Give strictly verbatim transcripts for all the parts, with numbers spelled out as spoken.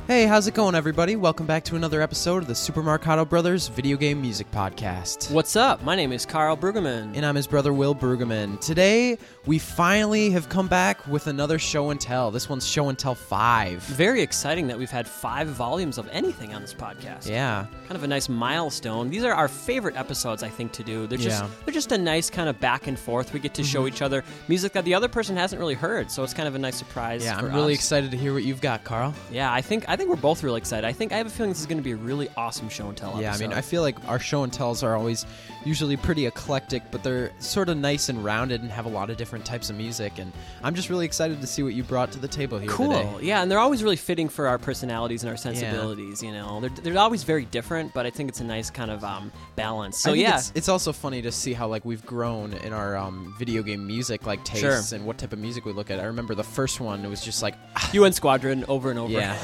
Hey, how's it going, everybody? Welcome back to another episode of the Super Marcato Brothers Video Game Music Podcast. What's up? My name is Carl Brueggemann. And I'm his brother, Will Brueggemann. Today, we finally have come back with another show and tell. This one's Show and Tell five. Very exciting that we've had five volumes of anything on this podcast. Yeah. Kind of a nice milestone. These are our favorite episodes, I think, to do. They're just Yeah. they're just a nice kind of back and forth. We get to show each other music that the other person hasn't really heard, so it's kind of a nice surprise Yeah, for I'm really us. excited to hear what you've got, Carl. Yeah, I think I think we're both really excited. I think I have a feeling this is going to be a really awesome show and tell Yeah, I episode. mean, I feel like our show and tells are always usually pretty eclectic, but they're sort of nice and rounded and have a lot of different types of music, and I'm just really excited to see what you brought to the table here Cool. today. Yeah, and they're always really fitting for our personalities and our sensibilities, you know. They're, they're always very different, but I think it's a nice kind of um, balance. So, I think yeah. It's, it's also funny to see how, like, we've grown in our um, video game music, like, tastes Sure. and what type of music we look at. I remember the first one, it was just like, U N Squadron over and over. yeah.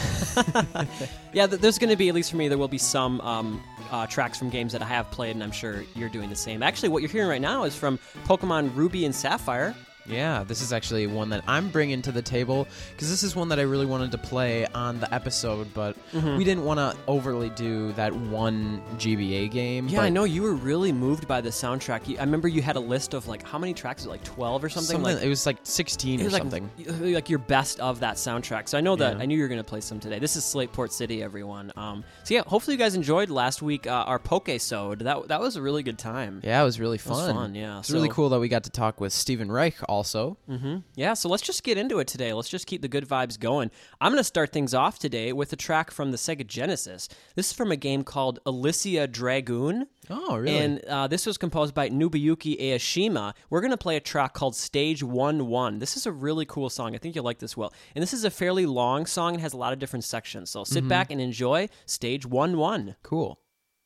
Yeah, th- there's going to be, at least for me, there will be some um, uh, tracks from games that I have played, and I'm sure you're doing the same. Actually, what you're hearing right now is from Pokemon Ruby and Sapphire. Yeah, this is actually one that I'm bringing to the table because this is one that I really wanted to play on the episode, but Mm-hmm. we didn't want to overly do that one G B A game. Yeah, but I know you were really moved by the soundtrack. You, I remember you had a list of, like, how many tracks? Was it, like twelve or something? something- like it was like sixteen It or was like, something. y- like your best of that soundtrack. So I know that Yeah. I knew you were going to play some today. This is Slateport City, everyone. Um, so yeah, hopefully you guys enjoyed last week uh, our Poke-sode. That that was a really good time. Yeah, it was really It was fun. fun, yeah. It's really So- cool that we got to talk with Stephen Reich also. Mm-hmm. Yeah, so let's just get into it today. Let's just keep the good vibes going. I'm going to start things off today with a track from the Sega Genesis. This is from a game called Elysia Dragoon. Oh, really? And uh, this was composed by Nobuyuki Aoshima. We're going to play a track called Stage one one. This is a really cool song. I think you'll like this, Will. And this is a fairly long song and has a lot of different sections. So sit back and enjoy Stage one one. Cool.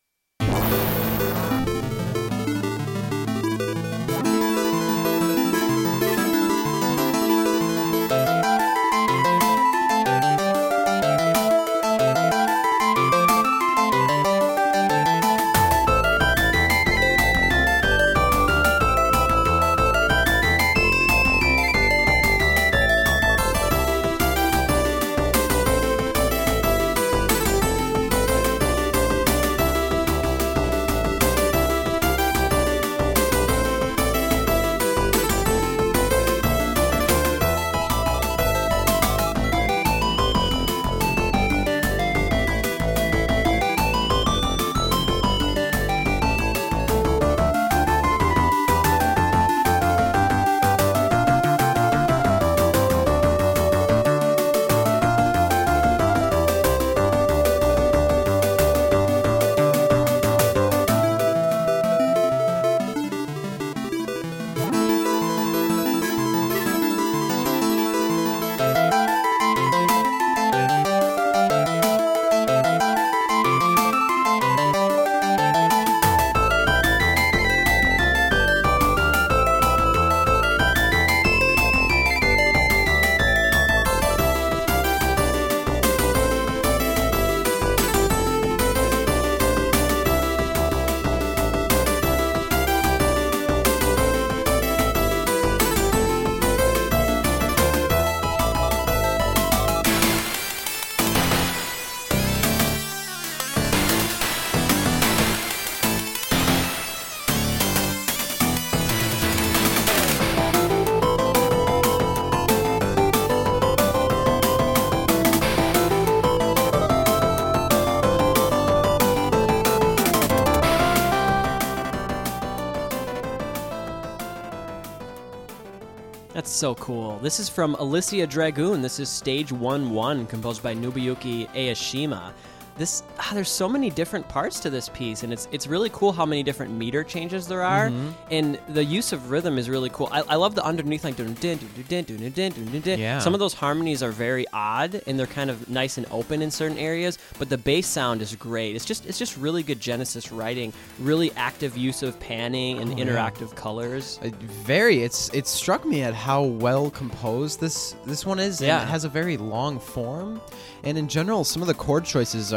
That's so cool. This is from Elysia Dragoon. This is Stage one one, composed by Nobuyuki Aoshima. This ah, there's so many different parts to this piece, and it's it's really cool how many different meter changes there are, and the use of rhythm is really cool. I, I love the underneath, like dun dun dun dun dun dun dun dun dun. Yeah. Some of those harmonies are very odd, and they're kind of nice and open in certain areas, but the bass sound is great. It's just it's just really good Genesis writing, really active use of panning and Oh, yeah. interactive colors. Uh, Very. It's it struck me at how well composed this this one is. Yeah. And it has a very long form, and in general, some of the chord choices are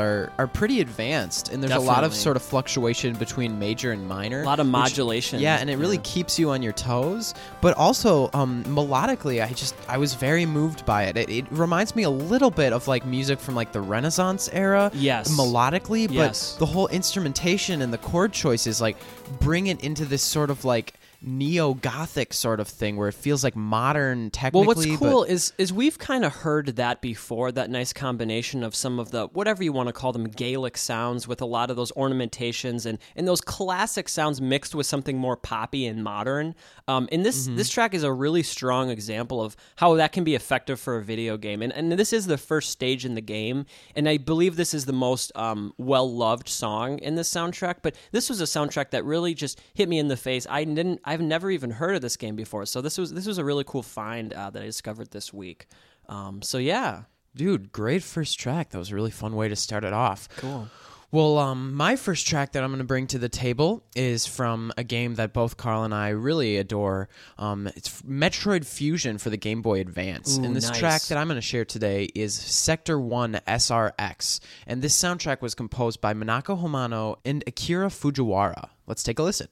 are are pretty advanced, and there's a lot of Definitely. sort of fluctuation between major and minor. A lot of which- modulation. yeah, and it really keeps you on your toes. But also, um, melodically, I just I was very moved by it. it. It reminds me a little bit of like music from like the Renaissance era. Yes. Melodically, but Yes. the whole instrumentation and the chord choices like bring it into this sort of like neo-gothic sort of thing where it feels like modern technically. Well, what's cool but is is we've kind of heard that before, that nice combination of some of the, whatever you want to call them, Gaelic sounds with a lot of those ornamentations and, and those classic sounds mixed with something more poppy and modern. Um, and this Mm-hmm. this track is a really strong example of how that can be effective for a video game. And, and this is the first stage in the game, and I believe this is the most um, well-loved song in this soundtrack. But this was a soundtrack that really just hit me in the face. I didn't... I've never even heard of this game before, so this was this was a really cool find uh, that I discovered this week. Um, so yeah, dude, great first track. That was a really fun way to start it off. cool. Well, um, my first track that I'm going to bring to the table is from a game that both Carl and I really adore. Um, it's Metroid Fusion for the Game Boy Advance. Ooh, and this nice. track that I'm going to share today is Sector one S R X. And this soundtrack was composed by Minako Homano and Akira Fujiwara. Let's take a listen.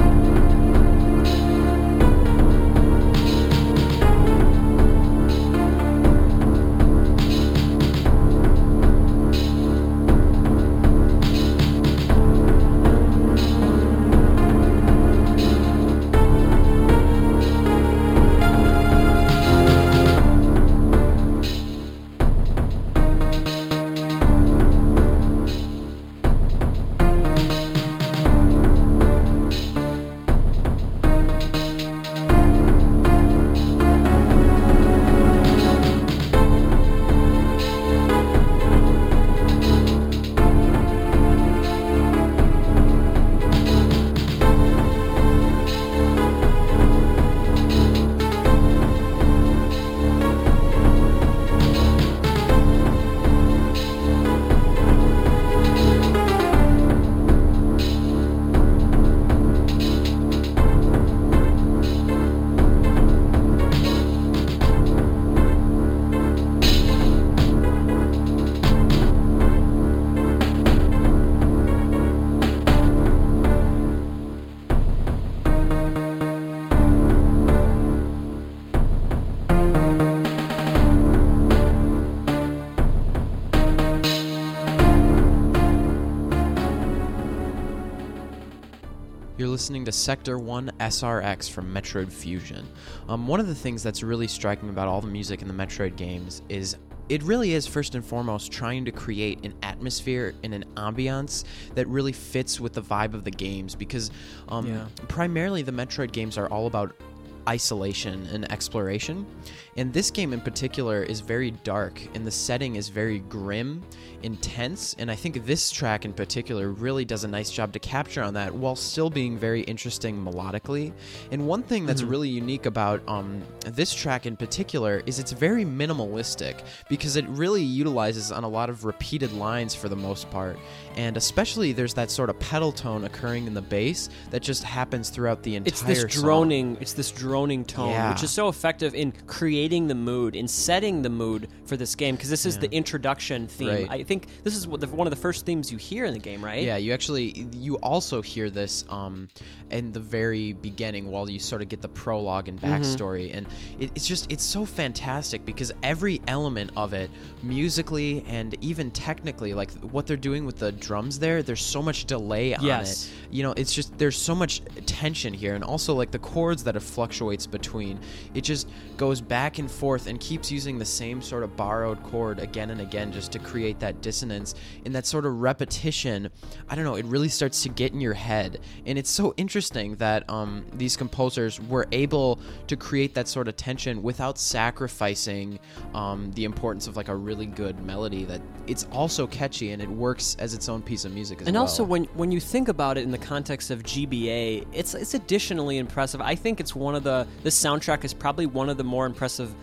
You're listening to Sector one S R X from Metroid Fusion. Um, one of the things that's really striking about all the music in the Metroid games is it really is first and foremost trying to create an atmosphere and an ambiance that really fits with the vibe of the games, because um, Yeah. primarily the Metroid games are all about isolation and exploration, and this game in particular is very dark and the setting is very grim, intense, and I think this track in particular really does a nice job to capture on that while still being very interesting melodically. And one thing that's really unique about um, this track in particular is it's very minimalistic, because it really utilizes on a lot of repeated lines for the most part, and especially there's that sort of pedal tone occurring in the bass that just happens throughout the entire It's this song. droning, it's this droning tone, Yeah. which is so effective in creating the mood, in setting the mood for this game, because this is the introduction theme. Right. I think this is what the, one of the first themes you hear in the game, right? Yeah, you actually, you also hear this um, in the very beginning while you sort of get the prologue and backstory, and it, it's just, it's so fantastic because every element of it, musically and even technically, like what they're doing with the drums there, there's so much delay on Yes. it. You know, it's just, there's so much tension here, and also like the chords that it fluctuates between, it just goes back and forth and keeps using the same sort of borrowed chord again and again just to create that dissonance, and that sort of repetition. I don't know, it really starts to get in your head, and it's so interesting that um, these composers were able to create that sort of tension without sacrificing um, the importance of like a really good melody, that it's also catchy and it works as its own piece of music as And well. also, when when you think about it in the context of G B A, it's it's additionally impressive. I think it's one of the this soundtrack is probably one of the more impressive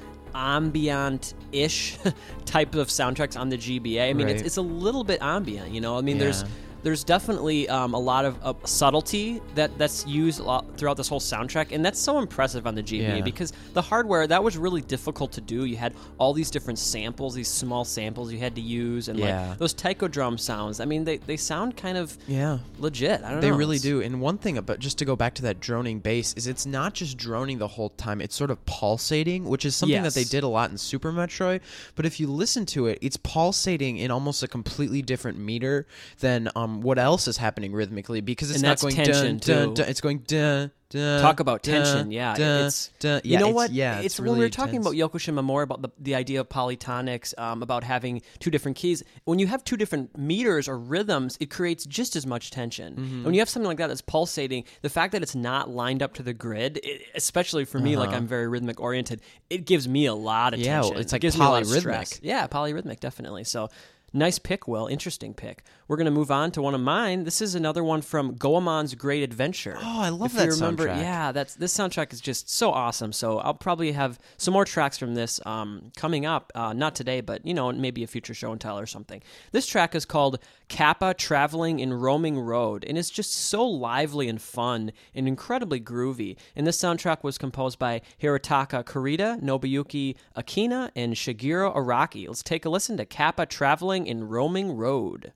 ambient-ish type of soundtracks on the G B A. I mean, it's Right. it's a little bit ambient, you know. I mean, there's Yeah. there's definitely um, a lot of uh, subtlety that that's used a lot throughout this whole soundtrack, and that's so impressive on the G B A Yeah. because the hardware, that was really difficult to do. You had all these different samples, these small samples you had to use, and Yeah. like those taiko drum sounds. I mean, they, they sound kind of Yeah. legit. I don't They know. really It's- do. And one thing about, just to go back to that droning bass, is it's not just droning the whole time. It's sort of pulsating, which is something that they Yes. did a lot in Super Metroid. But if you listen to it, it's pulsating in almost a completely different meter than um what else is happening rhythmically, because it's And not that's going tension, dun, dun, too. dun. It's going dun. Dun, Talk about dun, tension, yeah. dun, It's dun. you Yeah, know it's- what? Yeah, it's, it's, when really we were talking tense. about Yokoshima more about the the idea of polytonics, um, about having two different keys. When you have two different meters or rhythms, it creates just as much tension. Mm-hmm. When you have something like that that's pulsating, the fact that it's not lined up to the grid, it, especially for me, like I'm very rhythmic oriented, it gives me a lot of Uh-huh. Yeah, well, tension. it's like it gives me a lot of polyrhythmic. stress. Yeah, polyrhythmic, definitely. So. Nice pick, Will. Interesting pick. We're going to move on to one of mine. This is another one from Goemon's Great Adventure. Oh, I love if that you remember, soundtrack. Yeah, that's this soundtrack is just so awesome. So I'll probably have some more tracks from this um, coming up. Uh, not today, but you know, maybe a future show and tell or something. This track is called Kappa Traveling in Roaming Road, and it's just so lively and fun and incredibly groovy. And this soundtrack was composed by Hirotaka Kurita, Nobuyuki Akina, and Shigeru Araki. Let's take a listen to Kappa Traveling in Roaming Road.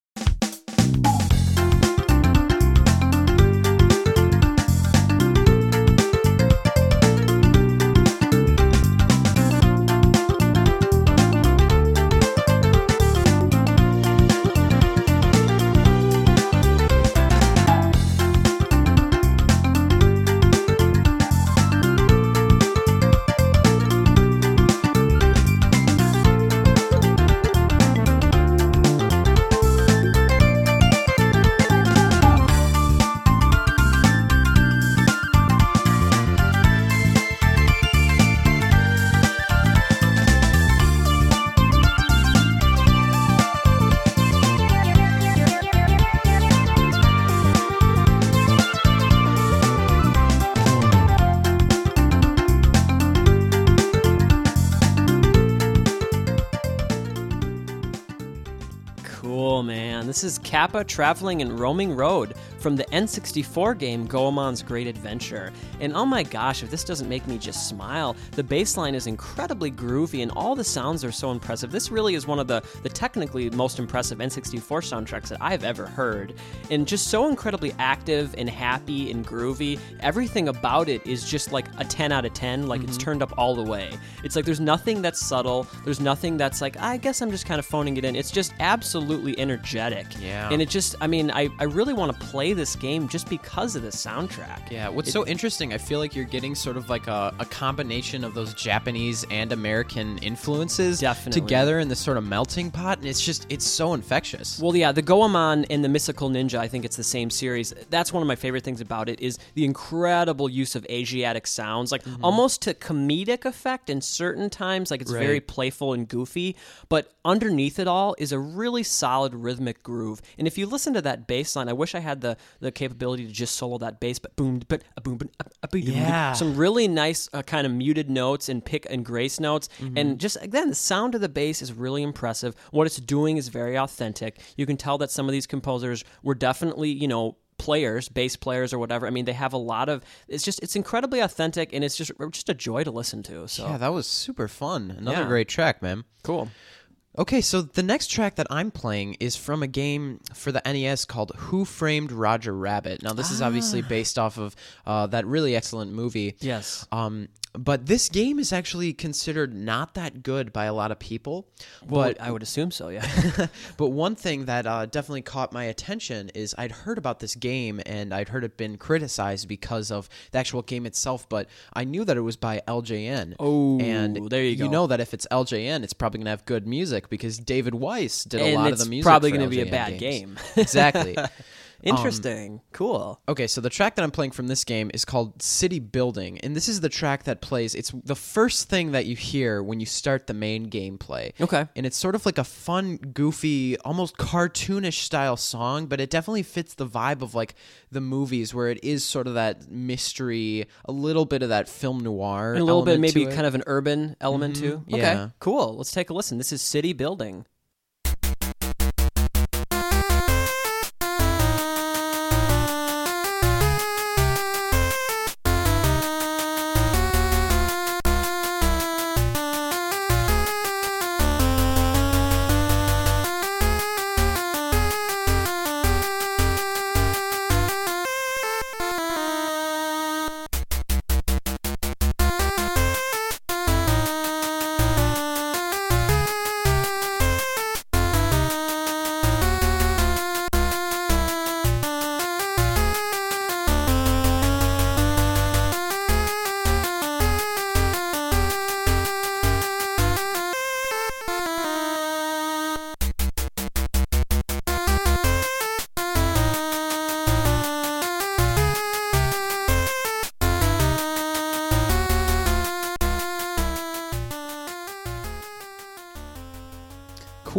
Cool, man. This is Kappa Traveling in Roaming Road from the N sixty-four game Goemon's Great Adventure. And oh my gosh, if this doesn't make me just smile, the bass line is incredibly groovy and all the sounds are so impressive. This really is one of the, the technically most impressive N sixty-four soundtracks that I've ever heard. And just so incredibly active and happy and groovy. Everything about it is just like a ten out of ten, like it's turned up all the way. It's like there's nothing that's subtle, there's nothing that's like, I guess I'm just kind of phoning it in. It's just absolutely energetic. Yeah. And it just, I mean, I, I really want to play this game just because of the soundtrack. Yeah, what's so interesting, I feel like you're getting sort of like a, a combination of those Japanese and American influences Definitely. together in this sort of melting pot, and it's just, it's so infectious. Well, yeah, the Goemon and the Mystical Ninja, I think it's the same series. That's one of my favorite things about it is the incredible use of Asiatic sounds, like Mm-hmm. almost to comedic effect in certain times, like it's Right. very playful and goofy, but underneath it all is a really solid rhythmic groove. And if you listen to that bass line, I wish I had the, the capability to just solo that bass, but boom, but a boom, but a boom, Yeah. some really nice uh, kind of muted notes and pick and grace notes. Mm-hmm. And just, again, the sound of the bass is really impressive. What it's doing is very authentic. You can tell that some of these composers were definitely, you know, players, bass players or whatever. I mean, they have a lot of, it's just, it's incredibly authentic and it's just, just a joy to listen to. So Yeah, that was super fun. Another Yeah. great track, man. cool. Okay, so the next track that I'm playing is from a game for the N E S called Who Framed Roger Rabbit. Now, this is obviously based off of uh, that really excellent movie. Yes. Um, but this game is actually considered not that good by a lot of people. Well, But I would assume so, yeah. but one thing that uh, definitely caught my attention is I'd heard about this game and I'd heard it been criticized because of the actual game itself, but I knew that it was by L J N. Oh, and there you go. You know that if it's L J N, it's probably going to have good music because David Weiss did a And lot it's of the music. probably going gonna to be a bad game. Exactly. Interesting. cool. Okay, so the track that I'm playing from this game is called City Building, and this is the track that plays. It's the first thing that you hear when you start the main gameplay. Okay. And it's sort of like a fun, goofy, almost cartoonish style song, but it definitely fits the vibe of like the movies where it is sort of that mystery, a little bit of that film noir. And a little bit, element maybe to it. kind of an urban element too. Okay, yeah. cool. Let's take a listen. This is City Building.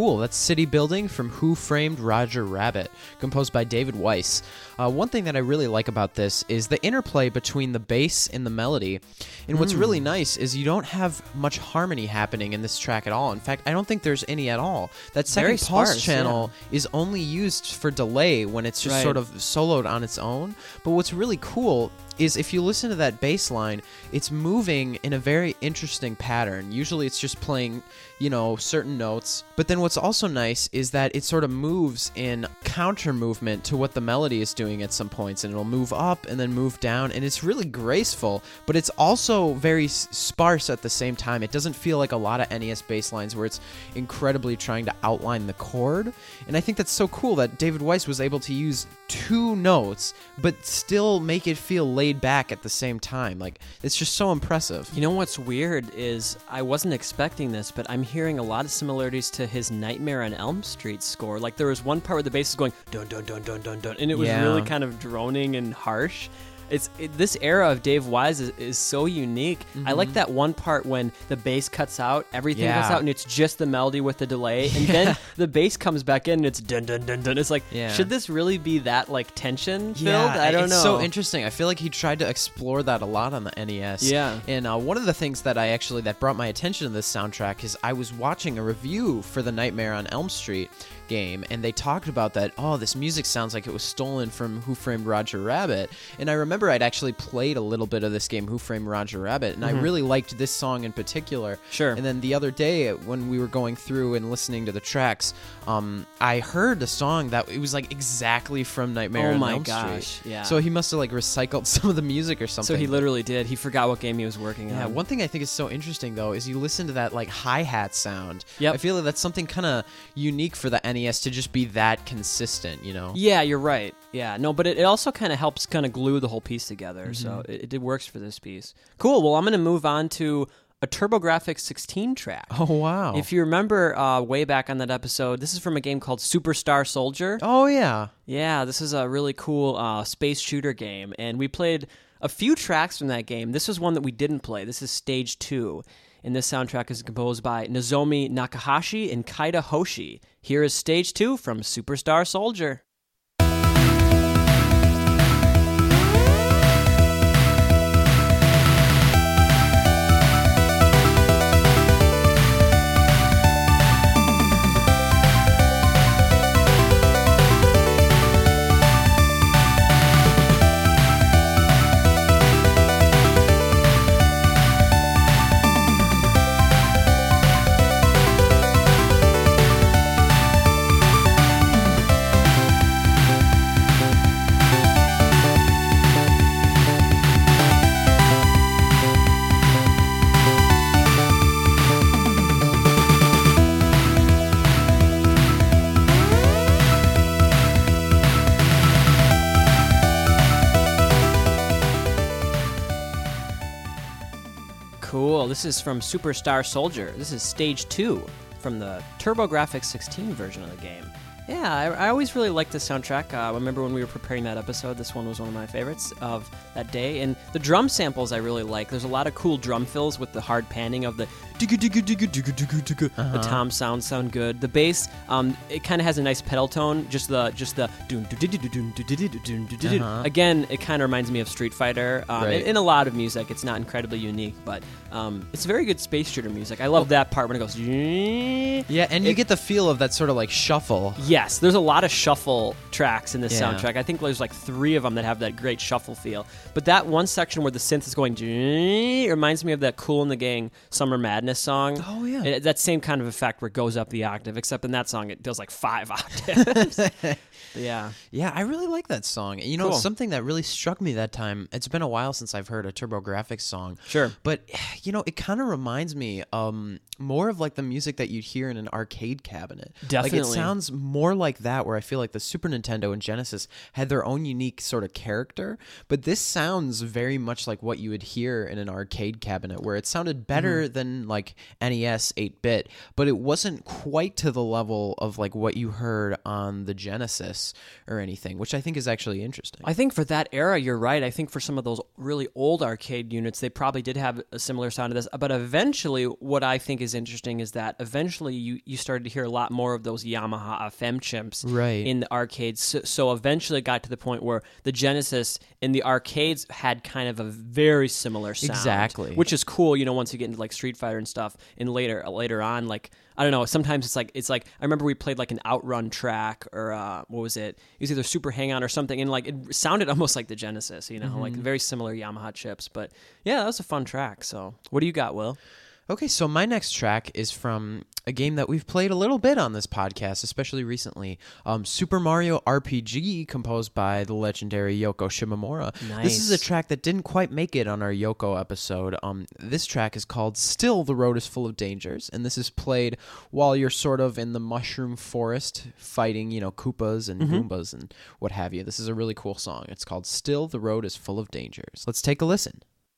cool. That's City Building from Who Framed Roger Rabbit, composed by David Weiss. Uh, one thing that I really like about this is the interplay between the bass and the melody. And what's mm. really nice is you don't have much harmony happening in this track at all. In fact, I don't think there's any at all. That second Very pulse sparse, channel yeah. is only used for delay when it's just Right. sort of soloed on its own. But what's really cool is if you listen to that bass line, it's moving in a very interesting pattern. Usually it's just playing, you know, certain notes. But then what's also nice is that it sort of moves in counter movement to what the melody is doing at some points, and it'll move up and then move down, and it's really graceful, but it's also very s- sparse at the same time. It doesn't feel like a lot of N E S bass lines where it's incredibly trying to outline the chord. And I think that's so cool that David Weiss was able to use two notes but still make it feel laid back at the same time. Like, it's just so impressive. You know what's weird is I wasn't expecting this, but I'm hearing a lot of similarities to his Nightmare on Elm Street score. Like, there was one part where the bass is going dun dun dun dun dun dun, and it was Yeah. really kind of droning and harsh. It's it, this era of Dave Wise is, is so unique. Mm-hmm. I like that one part when the bass cuts out, everything Yeah. cuts out, and it's just the melody with the delay, and Yeah. then the bass comes back in, and it's dun dun dun dun. It's like, Yeah. should this really be that like tension filled? Yeah, I don't it's know. so interesting. I feel like he tried to explore that a lot on the N E S. Yeah. And uh, one of the things that I actually that brought my attention to this soundtrack is I was watching a review for the Nightmare on Elm Street game, and they talked about that, oh, this music sounds like it was stolen from Who Framed Roger Rabbit. And I remember I'd actually played a little bit of this game, Who Framed Roger Rabbit, and Mm-hmm. I really liked this song in particular. Sure. And then the other day when we were going through and listening to the tracks, um, I heard a song that it was like exactly from Nightmare Oh on my Elm gosh, Street. yeah. So he must have like recycled some of the music or something. So he literally did. He forgot what game he was working Yeah, on. one thing I think is so interesting though is you listen to that like hi-hat sound. Yep. I feel like that's something kind of unique for the N E S to just be that consistent, you know? Yeah, you're right. Yeah, no, but it, it also kind of helps kind of glue the whole piece together. So Mm-hmm. it, it works for this piece. Cool. Well, I'm going to move on to a TurboGrafx sixteen track. Oh, wow. If you remember uh, way back on that episode, this is from a game called Superstar Soldier. Oh, yeah. Yeah, this is a really cool uh, space shooter game, and we played a few tracks from that game. This is one that we didn't play. This is Stage two, and this soundtrack is composed by Nozomi Nakahashi and Kaida Hoshi. Here is Stage two from Superstar Soldier. Cool. This is from Superstar Soldier. This is Stage two from the TurboGrafx sixteen version of the game. Yeah, I, I always really liked this soundtrack. Uh, I remember when we were preparing that episode, this one was one of my favorites of that day. And the drum samples I really like. There's a lot of cool drum fills with the hard panning of the digga digga digga digga digga digga. Uh-huh. The tom sounds sound good. The bass, um, it kind of has a nice pedal tone. Just the just the doon doon doon doon doon doon doon doon doon. Uh-huh. Again, it kind of reminds me of Street Fighter. Um, Right. in, in a lot of music, it's not incredibly unique, but um, it's very good space shooter music. I love that part when it goes. Yeah, and you It- get the feel of that sort of like shuffle. Yes, there's a lot of shuffle tracks in this Yeah. soundtrack. I think there's like three of them that have that great shuffle feel. But that one section where the synth is going it reminds me of that Kool and the Gang Summer Madness song. Oh, yeah. It- that same kind of effect where it goes up the octave, except in that song it does like five octaves. Yeah. Yeah, I really like that song. You know, Cool. something that really struck me that time, it's been a while since I've heard a TurboGrafx song. Sure. But, you know, it kind of reminds me um, more of like the music that you'd hear in an arcade cabinet. Like, it Definitely. sounds more like that, where I feel like the Super Nintendo and Genesis had their own unique sort of character. But this sounds very much like what you would hear in an arcade cabinet, where it sounded better Mm-hmm. than like N E S eight-bit, but it wasn't quite to the level of like what you heard on the Genesis or anything, which I think is actually interesting. I think for that era, you're right. I think for some of those really old arcade units, they probably did have a similar sound to this. But eventually, what I think is interesting is that eventually you, you started to hear a lot more of those Yamaha F M chimps Right. in the arcades. So, so eventually it got to the point where the Genesis in the arcades had kind of a very similar sound. Exactly. Which is cool, you know, once you get into like Street Fighter and stuff. And later later on, like, I don't know, sometimes it's like, it's like, I remember we played like an Outrun track or uh, what was it? It was either Super Hang-On or something. And like, it sounded almost like the Genesis, you know, mm-hmm. like very similar Yamaha chips. But yeah, that was a fun track. So what do you got, Will? Okay, so my next track is from a game that we've played a little bit on this podcast, especially recently. Um, Super Mario R P G, composed by the legendary Yoko Shimomura. Nice. This is a track that didn't quite make it on our Yoko episode. Um, this track is called Still the Road is Full of Dangers, and this is played while you're sort of in the mushroom forest fighting, you know, Koopas and mm-hmm. Goombas and what have you. This is a really cool song. It's called Still the Road is Full of Dangers. Let's take a listen.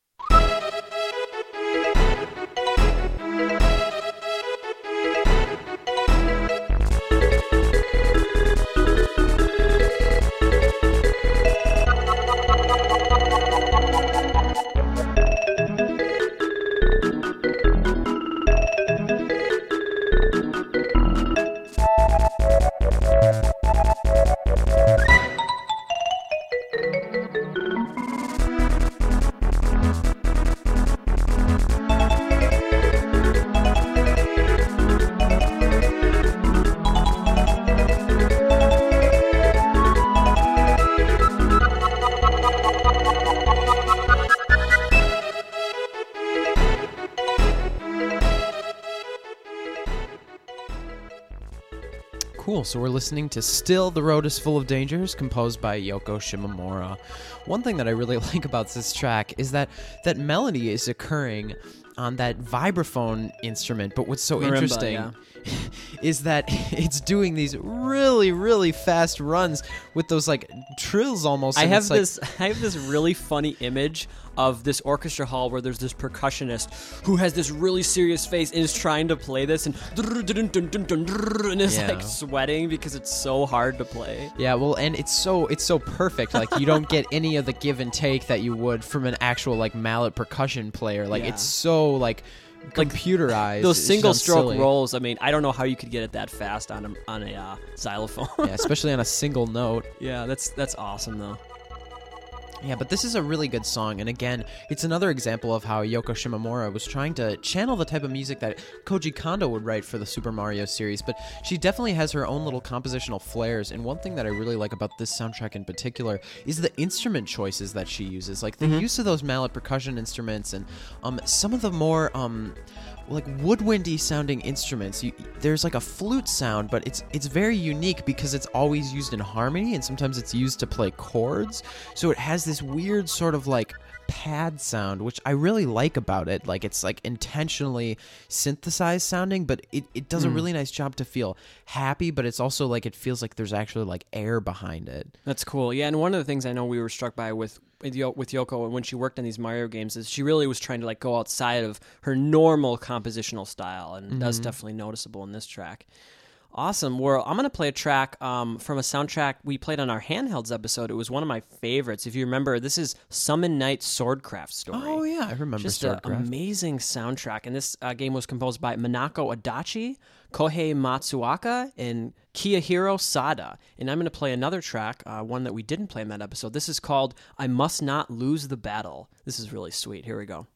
Cool, so we're listening to Still the Road is Full of Dangers, composed by Yoko Shimomura. One thing that I really like about this track is that that melody is occurring on that vibraphone instrument, but what's so Marimba, interesting yeah. is that it's doing these really, really fast runs with those like trills almost. I and have it's like, this I have this really funny image of this orchestra hall where there's this percussionist who has this really serious face and is trying to play this and, and is Yeah. like sweating because it's so hard to play. Yeah, well, and it's so it's so perfect. Like you don't get any of the give and take that you would from an actual like mallet percussion player. Like Yeah. it's so like computerized. Those It single sounds stroke silly. rolls, I mean, I don't know how you could get it that fast on a on a uh, xylophone. Yeah, especially on a single note. Yeah, that's that's awesome though. Yeah, but this is a really good song, and again, it's another example of how Yoko Shimomura was trying to channel the type of music that Koji Kondo would write for the Super Mario series, but she definitely has her own little compositional flares, and one thing that I really like about this soundtrack in particular is the instrument choices that she uses, like the Mm-hmm. use of those mallet percussion instruments, and um, some of the more um, like woodwindy sounding instruments. You, there's like a flute sound, but it's it's very unique because it's always used in harmony, and sometimes it's used to play chords, so it has this weird sort of like pad sound, which I really like about it. Like it's like intentionally synthesized sounding, but it, it does a really nice job to feel happy, but it's also like it feels like there's actually like air behind it. That's cool. Yeah, and one of the things I know we were struck by with with Yo- with Yoko when she worked on these Mario games is she really was trying to like go outside of her normal compositional style, and that's definitely noticeable in this track. Awesome. Well, I'm going to play a track um, from a soundtrack we played on our Handhelds episode. It was one of my favorites. If you remember, this is Summon Night Swordcraft Story. Oh yeah, I remember Just an Swordcraft. amazing soundtrack. And this uh, game was composed by Minako Adachi, Kohei Matsuoka, and Kiyahiro Sada. And I'm going to play another track, uh, one that we didn't play in that episode. This is called I Must Not Lose the Battle. This is really sweet. Here we go.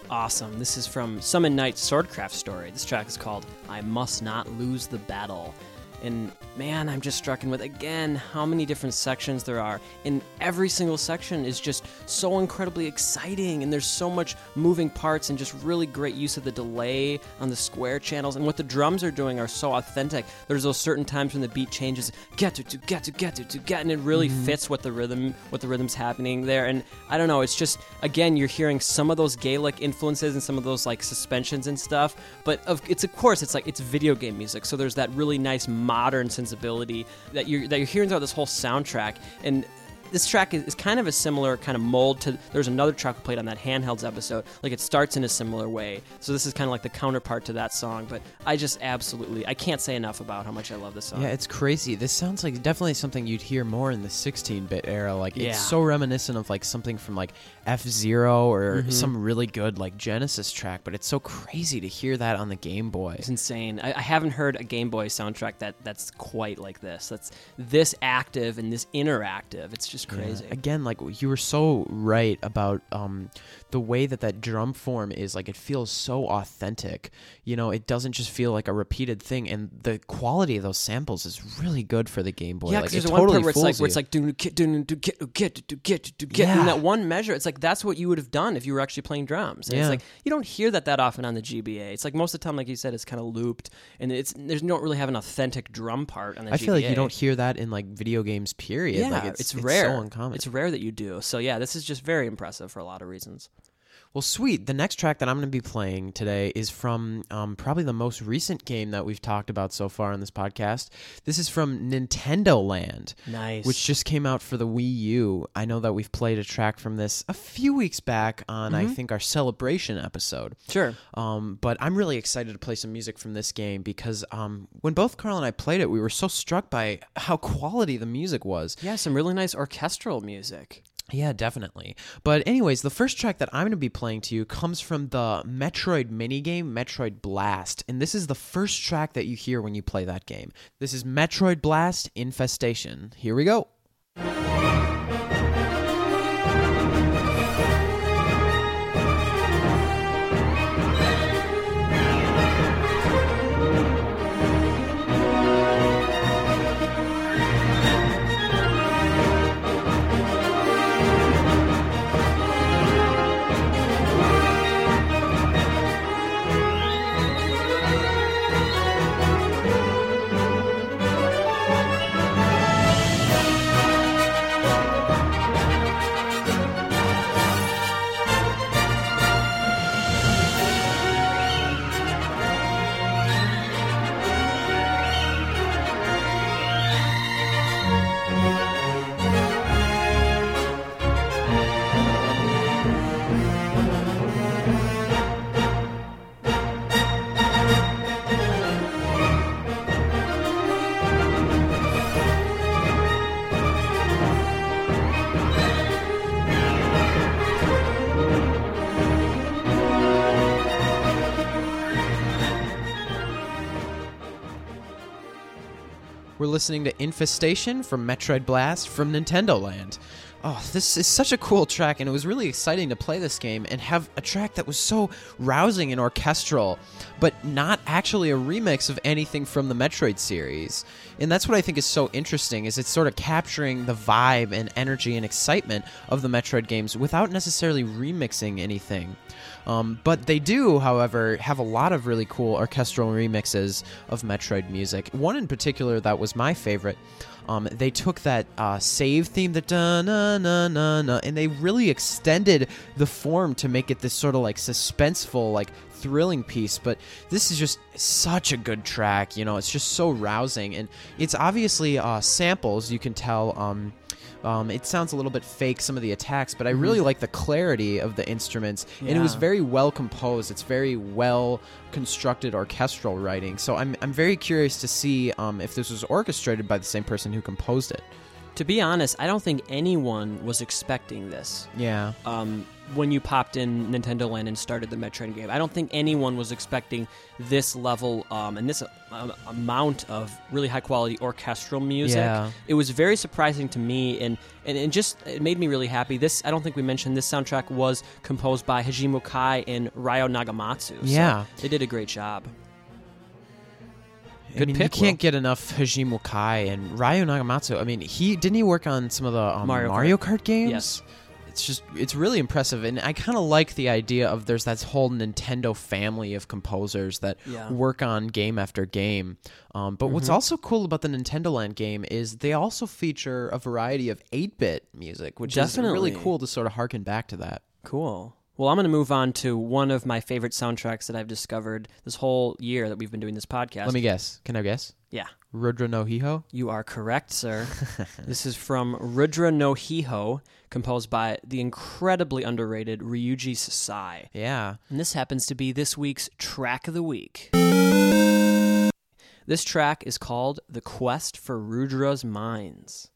Awesome. This is from Summon Knight's Swordcraft story. This track is called I Must Not Lose the Battle. And man, I'm just struck with, again, how many different sections there are. And every single section is just so incredibly exciting. And there's so much moving parts and just really great use of the delay on the square channels. And what the drums are doing are so authentic. There's those certain times when the beat changes, get to, to, get to, get to, to, get. And it really mm-hmm. fits what the rhythm, what the rhythm's happening there. And I don't know, it's just, again, you're hearing some of those Gaelic influences and some of those like suspensions and stuff. But of, it's, of course, it's like, it's video game music. So there's that really nice modern sensibility that you're that you're hearing throughout this whole soundtrack. And this track is, is kind of a similar kind of mold to, there's another track we played on that Handhelds episode. Like, it starts in a similar way. So this is kind of like the counterpart to that song. But I just absolutely, I can't say enough about how much I love this song. Yeah, it's crazy. This sounds like definitely something you'd hear more in the sixteen-bit era. Like, yeah. It's so reminiscent of like something from like F-Zero or mm-hmm. some really good like Genesis track. But it's so crazy to hear that on the Game Boy. It's insane. I, I haven't heard a Game Boy soundtrack that that's quite like this. That's this active and this interactive. It's just crazy. Yeah. Again, like, you were so right about um, the way that that drum form is. Like, it feels so authentic. You know, it doesn't just feel like a repeated thing. And the quality of those samples is really good for the Game Boy. Yeah, like, because it there's totally one part where it's like, where it's you. like, do get do get get do get do get. Yeah. And that one measure, it's like that's what you would have done if you were actually playing drums. And Yeah. it's like you don't hear that that often on the G B A. It's like most of the time, like you said, it's kind of looped, and it's there's you don't really have an authentic drum part on the I G B A. feel like you don't hear that in like video games. Period. Yeah, like, it's, it's it's rare. so uncommon. It's rare that you do. So yeah, this is just very impressive for a lot of reasons. Well, sweet. The next track that I'm going to be playing today is from um, probably the most recent game that we've talked about so far on this podcast. This is from Nintendo Land. Nice. Which just came out for the Wii U. I know that we've played a track from this a few weeks back on, mm-hmm. I think, our celebration episode. Sure. Um, but I'm really excited to play some music from this game because um, when both Carl and I played it, we were so struck by how quality the music was. Yeah, some really nice orchestral music. Yeah, definitely. But anyways, the first track that I'm going to be playing to you comes from the Metroid minigame, Metroid Blast. And this is the first track that you hear when you play that game. This is Metroid Blast Infestation. Here we go. We're listening to Infestation from Metroid Blast from Nintendo Land. Oh, this is such a cool track, and it was really exciting to play this game and have a track that was so rousing and orchestral, but not actually a remix of anything from the Metroid series. And that's what I think is so interesting, is it's sort of capturing the vibe and energy and excitement of the Metroid games without necessarily remixing anything. Um, but they do, however, have a lot of really cool orchestral remixes of Metroid music. One in particular that was my favorite. Um, they took that uh, save theme, the da-na-na-na-na, and they really extended the form to make it this sort of like suspenseful, like thrilling piece. But this is just such a good track, you know, it's just so rousing. And it's obviously uh, samples, you can tell. Um, Um, it sounds a little bit fake, some of the attacks, but I really like the clarity of the instruments, yeah. and it was very well composed. It's very well constructed orchestral writing. So I'm I'm very curious to see um, if this was orchestrated by the same person who composed it. To be honest, I don't think anyone was expecting this. Yeah. Um, when you popped in Nintendo Land and started the Metroid game, I don't think anyone was expecting this level um, and this uh, amount of really high quality orchestral music. Yeah. It was very surprising to me, and, and and just it made me really happy. This I don't think we mentioned this soundtrack was composed by Hajime Kai and Ryo Nagamatsu. So Yeah. they did a great job. I Good mean, pick, you can't Will. get enough Hajime Kai and Ryo Nagamatsu. I mean, he didn't he work on some of the um, Mario Mario, Kart. Kart games? Yes. It's just it's really impressive, and I kind of like the idea of there's that whole Nintendo family of composers that Yeah. work on game after game. Um, but what's Mhm. also cool about the Nintendo Land game is they also feature a variety of eight-bit music, which Definitely. is really cool to sort of harken back to that. Cool. Well, I'm going to move on to one of my favorite soundtracks that I've discovered this whole year that we've been doing this podcast. Let me guess. Can I guess? Yeah. Rudra no Hiho? You are correct, sir. This is from Rudra no Hiho, composed by the incredibly underrated Ryuji Sasai. Yeah. And this happens to be this week's track of the week. This track is called The Quest for Rudra's Mines.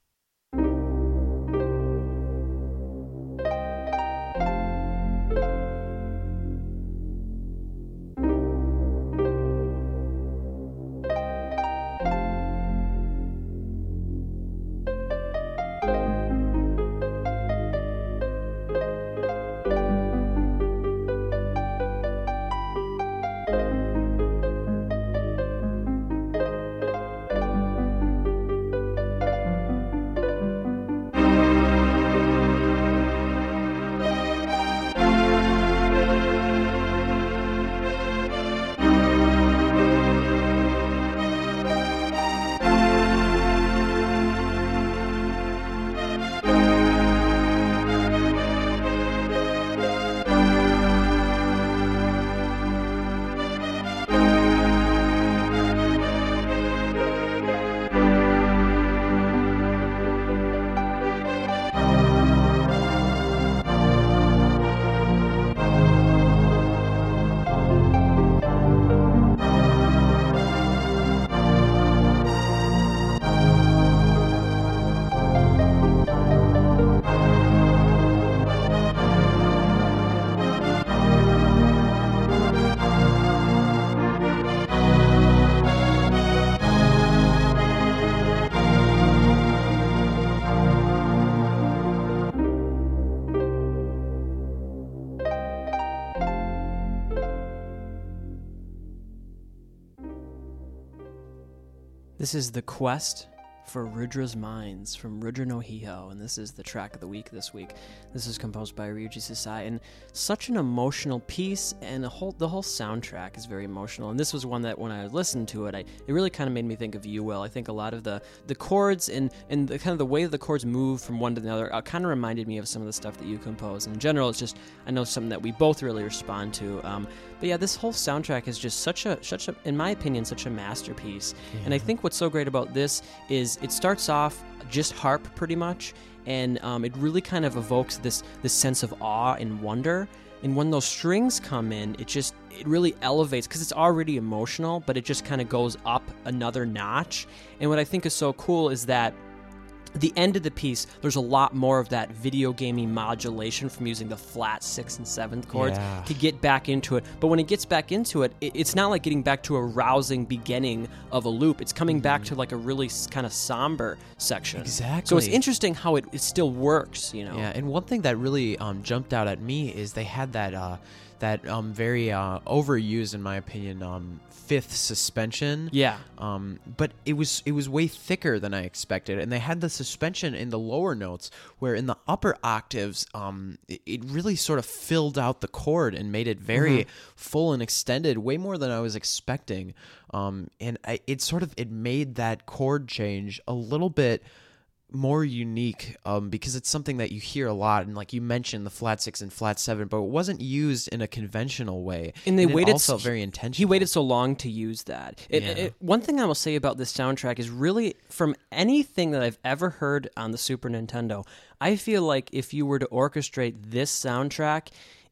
This is The Quest for Rudra's Mines from Rudra no Hiho, and this is the track of the week this week. This is composed by Ryuji Sasai, and such an emotional piece, and the whole the whole soundtrack is very emotional. And this was one that when I listened to it, I, it really kind of made me think of you, Will. I think a lot of the, the chords and, and the kind of the way the chords move from one to the other uh, kind of reminded me of some of the stuff that you compose. And in general, it's just, I know, something that we both really respond to. Um, but yeah, this whole soundtrack is just such a, such a, in my opinion, such a masterpiece. Yeah. And I think what's so great about this is it starts off just harp pretty much, and um, it really kind of evokes this this sense of awe and wonder. And when those strings come in, it just it really elevates because it's already emotional, but it just kind of goes up another notch. And what I think is so cool is that at the end of the piece, there's a lot more of that video gamey modulation from using the flat sixth and seventh chords Yeah. to get back into it. But when it gets back into it, it, it's not like getting back to a rousing beginning of a loop. It's coming back to like a really s- kind of somber section. Exactly. So it's interesting how it, it still works, you know? Yeah, and one thing that really um, jumped out at me is they had that uh, that um, very uh, overused, in my opinion, um, fifth suspension. Yeah. Um, but it was it was way thicker than I expected, and they had the suspension in the lower notes, where in the upper octaves, um, it, it really sort of filled out the chord and made it very full and extended, way more than I was expecting. Um, and I, it sort of it made that chord change a little bit more unique, um, because it's something that you hear a lot, and like you mentioned, the flat six and flat seven, but it wasn't used in a conventional way. And they it waited also s- very intentional. He waited so long to use that. It, Yeah. it, one thing I will say about this soundtrack is really, from anything that I've ever heard on the Super Nintendo, I feel like if you were to orchestrate this soundtrack,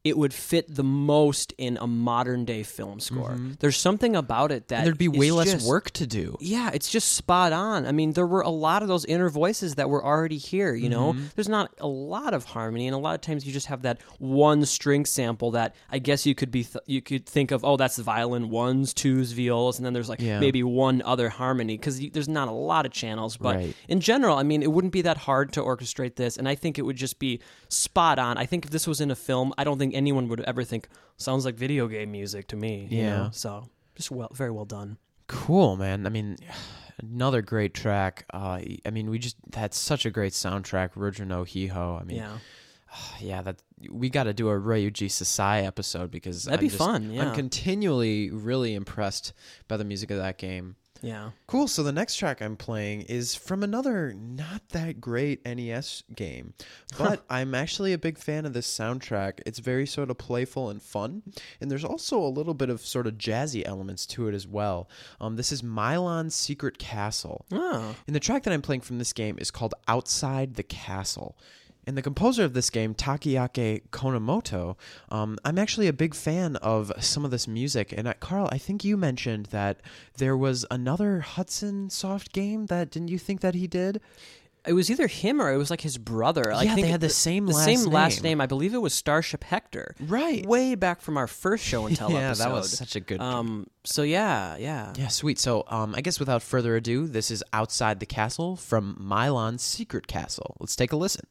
it would fit the most in a modern day film score. Mm-hmm. There's something about it that and there'd be way less just, work to do. Yeah, it's just spot on. I mean, there were a lot of those inner voices that were already here, you know? Mm-hmm. There's not a lot of harmony, and a lot of times you just have that one string sample that I guess you could be th- you could think of, oh, that's the violin, ones, twos, violas, and then there's like yeah. maybe one other harmony, because there's not a lot of channels. But right. in general, I mean, it wouldn't be that hard to orchestrate this, and I think it would just be spot on. I think if this was in a film, I don't think anyone would ever think, sounds like video game music to me. You yeah. know? So just well, very well done. Cool, man. I mean, another great track. Uh, I mean, we just had such a great soundtrack, Roger no Hiho. I mean, yeah, yeah, that we got to do a Ryuji Sasai episode because that'd I'm be just, fun. Yeah, I'm continually really impressed by the music of that game. Yeah. Cool. So the next track I'm playing is from another not that great N E S game, but I'm actually a big fan of this soundtrack. It's very sort of playful and fun, and there's also a little bit of sort of jazzy elements to it as well. Um, this is Milon's Secret Castle. Oh. And the track that I'm playing from this game is called Outside the Castle. And the composer of this game, Takeaki Konomoto, um, I'm actually a big fan of some of this music. And uh, Carl, I think you mentioned that there was another Hudson Soft game that, didn't you think that he did? It was either him or it was like his brother. Yeah, I think they had the the same the last same name. last name. I believe it was Starship Hector. Right. Way back from our first show and tell yeah, episode. that was such a good Um. So yeah, yeah. Yeah, sweet. So um, I guess without further ado, this is Outside the Castle from Milon's Secret Castle. Let's take a listen.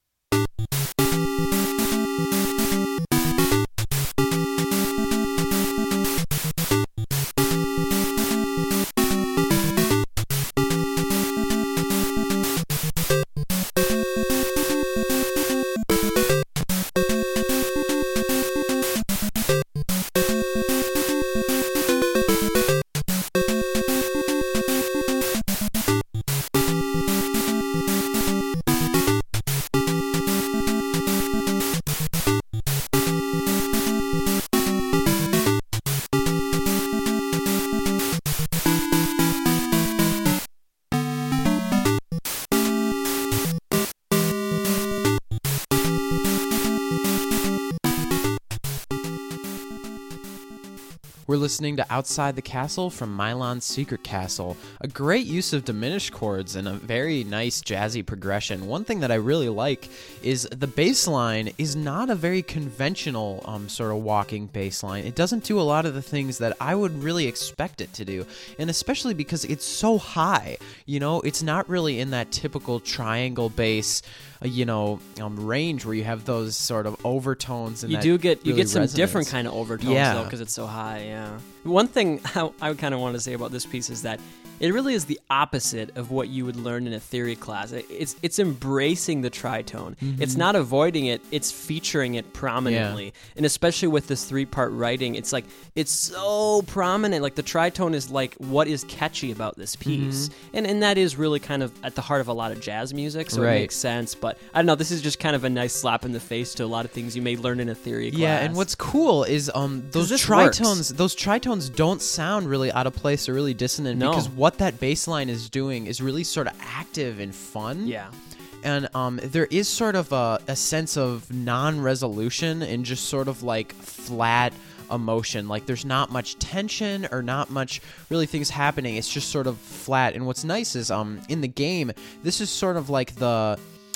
We're listening to Outside the Castle from Milon's Secret Castle. A great use of diminished chords and a very nice jazzy progression. One thing that I really like is the bass line is not a very conventional um, sort of walking bass line. It doesn't do a lot of the things that I would really expect it to do, and especially because it's so high. You know, it's not really in that typical triangle bass Uh, you know, um, range where you have those sort of overtones. And you that do get you really get some resonance. different kind of overtones Yeah. though, because it's so high. Yeah. One thing I, I kind of want to say about this piece is that it really is the opposite of what you would learn in a theory class. It, it's it's embracing the tritone. Mm-hmm. It's not avoiding it. It's featuring it prominently. Yeah. And especially with this three-part writing, it's like it's so prominent. Like the tritone is like what is catchy about this piece, mm-hmm. and and that is really kind of at the heart of a lot of jazz music. So right. it makes sense. But I don't know. This is just kind of a nice slap in the face to a lot of things you may learn in a theory class. Yeah, and what's cool is um those tritones. Works. Those tritones don't sound really out of place or really dissonant no. because what that bass line is doing is really sort of active and fun. Yeah. And um, there is sort of a, a sense of non-resolution and just sort of like flat emotion. Like there's not much tension or not much really things happening. It's just sort of flat. And what's nice is um in the game, this is sort of like the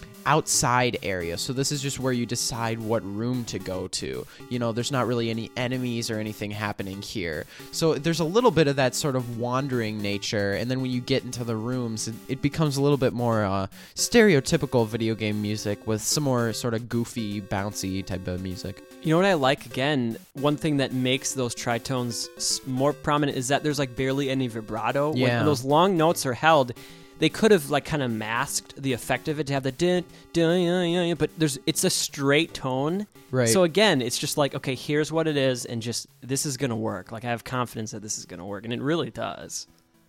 outside area. So this is just where you decide what room to go to. You know, there's not really any enemies or anything happening here. So there's a little bit of that sort of wandering nature. And then when you get into the rooms, it, it becomes a little bit more uh, stereotypical video game music with some more sort of goofy, bouncy type of music. You know what I like, again, one thing that makes those tritones more prominent is that there's like barely any vibrato. Yeah. When those long notes are held, they could have like kind of masked the effect of it to have the dun, dun, dun, dun, dun, but there's it's a straight tone. Right. So again, it's just like, okay, here's what it is, and just this is gonna work. Like I have confidence that this is gonna work, and it really does.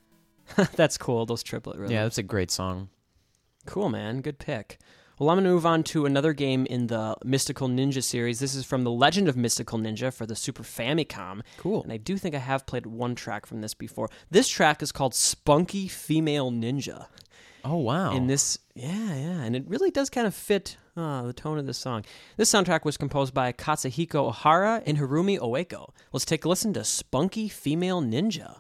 That's cool. Those triplet rhythms. Yeah, that's a great song. Cool, man. Good pick. Well, I'm going to move on to another game in the Mystical Ninja series. This is from The Legend of Mystical Ninja for the Super Famicom. Cool. And I do think I have played one track from this before. This track is called Spunky Female Ninja. Oh, wow. In this, yeah, yeah, and it really does kind of fit uh, the tone of this song. This soundtrack was composed by Katsuhiko Ohara and Hirumi Oeko. Let's take a listen to Spunky Female Ninja.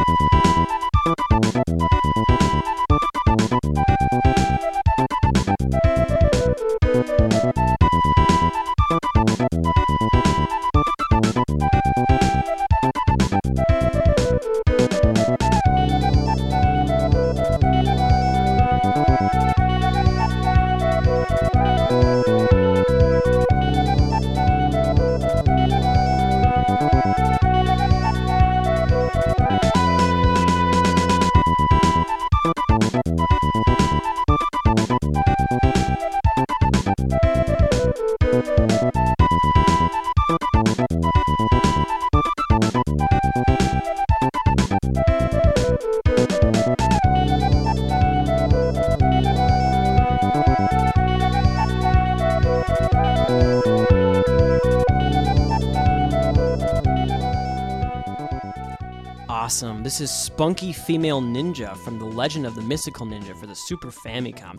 Awesome. This is Spunky Female Ninja from The Legend of the Mystical Ninja for the Super Famicom.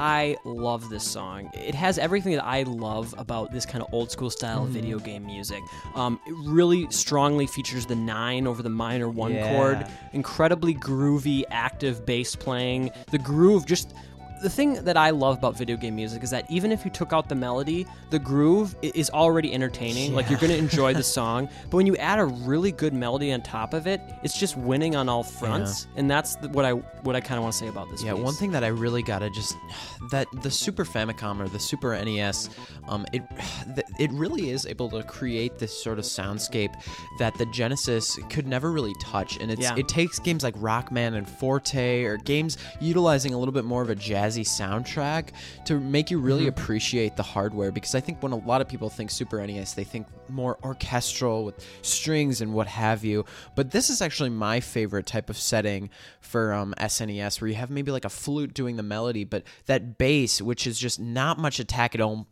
I love this song. It has everything that I love about this kind of old school style mm. video game music. Um, it really strongly features the nine over the minor one yeah. chord. Incredibly groovy, active bass playing. The groove just... The thing that I love about video game music is that even if you took out the melody, the groove is already entertaining. Yeah. Like, you're going to enjoy the song. But when you add a really good melody on top of it, it's just winning on all fronts. Yeah. And that's the, what I what I kind of want to say about this Yeah, piece. one thing that I really got to just... That the Super Famicom or the Super N E S, um, it it really is able to create this sort of soundscape that the Genesis could never really touch. And it's Yeah. it takes games like Rockman and Forte or games utilizing a little bit more of a jazz soundtrack to make you really mm-hmm. appreciate the hardware, because I think when a lot of people think Super N E S, they think more orchestral with strings and what have you, but this is actually my favorite type of setting for um, S N E S, where you have maybe like a flute doing the melody, but that bass, which is just not much attack at all,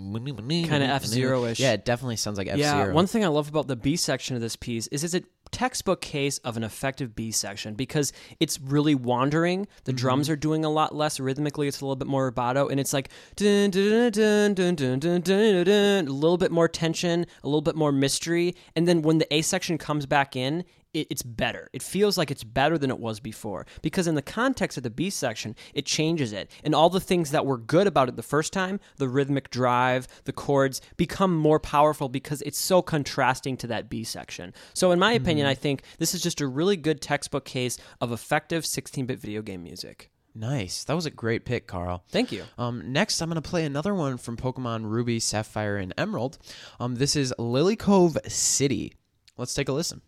kind of F-Zero-ish. Yeah, it definitely sounds like F-Zero. Yeah, one thing I love about the B section of this piece is it's a textbook case of an effective B section, because it's really wandering. The mm-hmm. drums are doing a lot less rhythmically. It's a little bit more rubato, and it's like dun, dun, dun, dun, dun, dun, dun, dun, a little bit more tension, a little bit more mystery, and then when the A section comes back in, It, it's better. It feels like it's better than it was before, because in the context of the B section, it changes it. And all the things that were good about it the first time, the rhythmic drive, the chords, become more powerful because it's so contrasting to that B section. So in my mm-hmm. opinion, I think this is just a really good textbook case of effective sixteen-bit video game music. Nice. That was a great pick, Carl. Thank you. Um, next, I'm going to play another one from Pokemon Ruby, Sapphire, and Emerald. Um, this is Lily Cove City. Let's take a listen.